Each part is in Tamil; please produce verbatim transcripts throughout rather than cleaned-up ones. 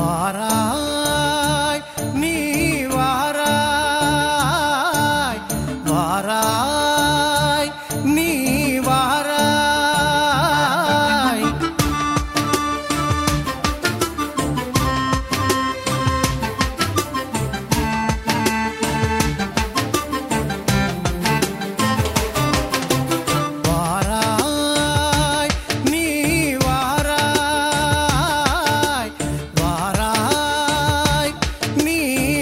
வாராய் நீ வாராய் வாராய் நீ வாராய். வாராய் நீ வாராய் வாராய் நீ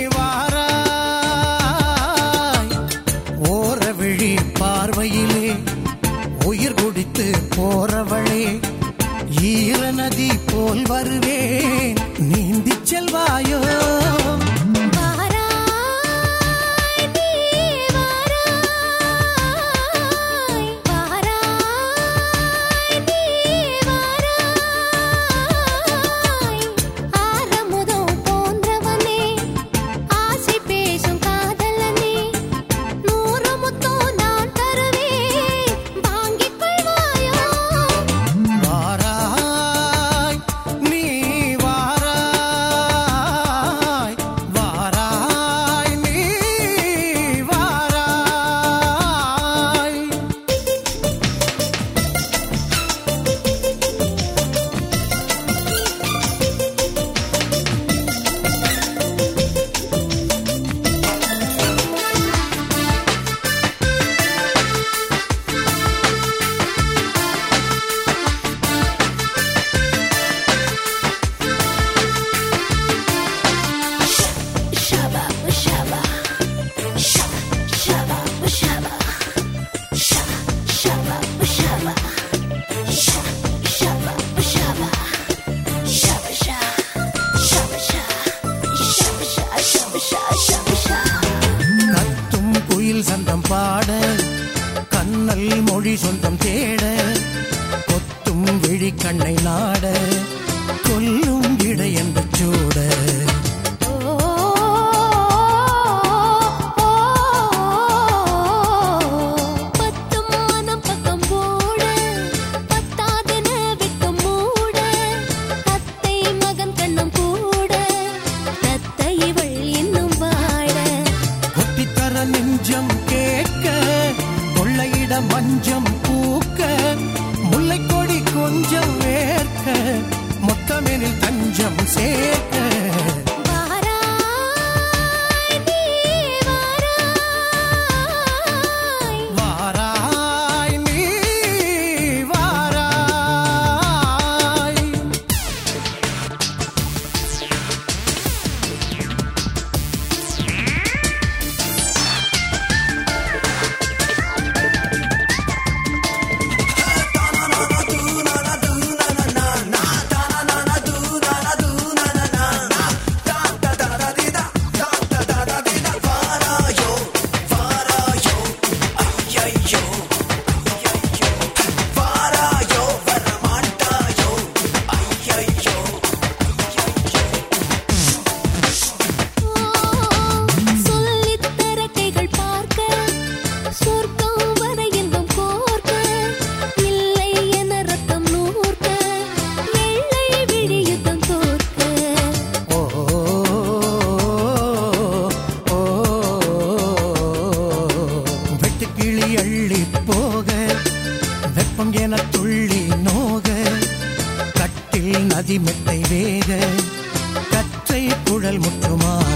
வாராய். ஓரவிழி பார்வையிலே உயிர் குடித்து போறவளே, ஈர நதி போல் வருவேன் நீந்தி செல்வாயோ. கத்தும் குயில் சந்தம் பாட, கண்ணல் மொழி சொந்தம் தேட, கொத்தும் விழி கண்ணை நாட, கொல்லும் இடை என்று சூட. நெஞ்சம் கேட்க கொள்ளையிட மஞ்சம் பூக்க, முல்லை கொடி கொஞ்சம் வேர்க்க, மொத்தமெனில் தஞ்சம் சேர்க்க. என துள்ளி நோக, கட்டில் நதி மெத்தை வேக, கற்றை குழல் முற்றுமா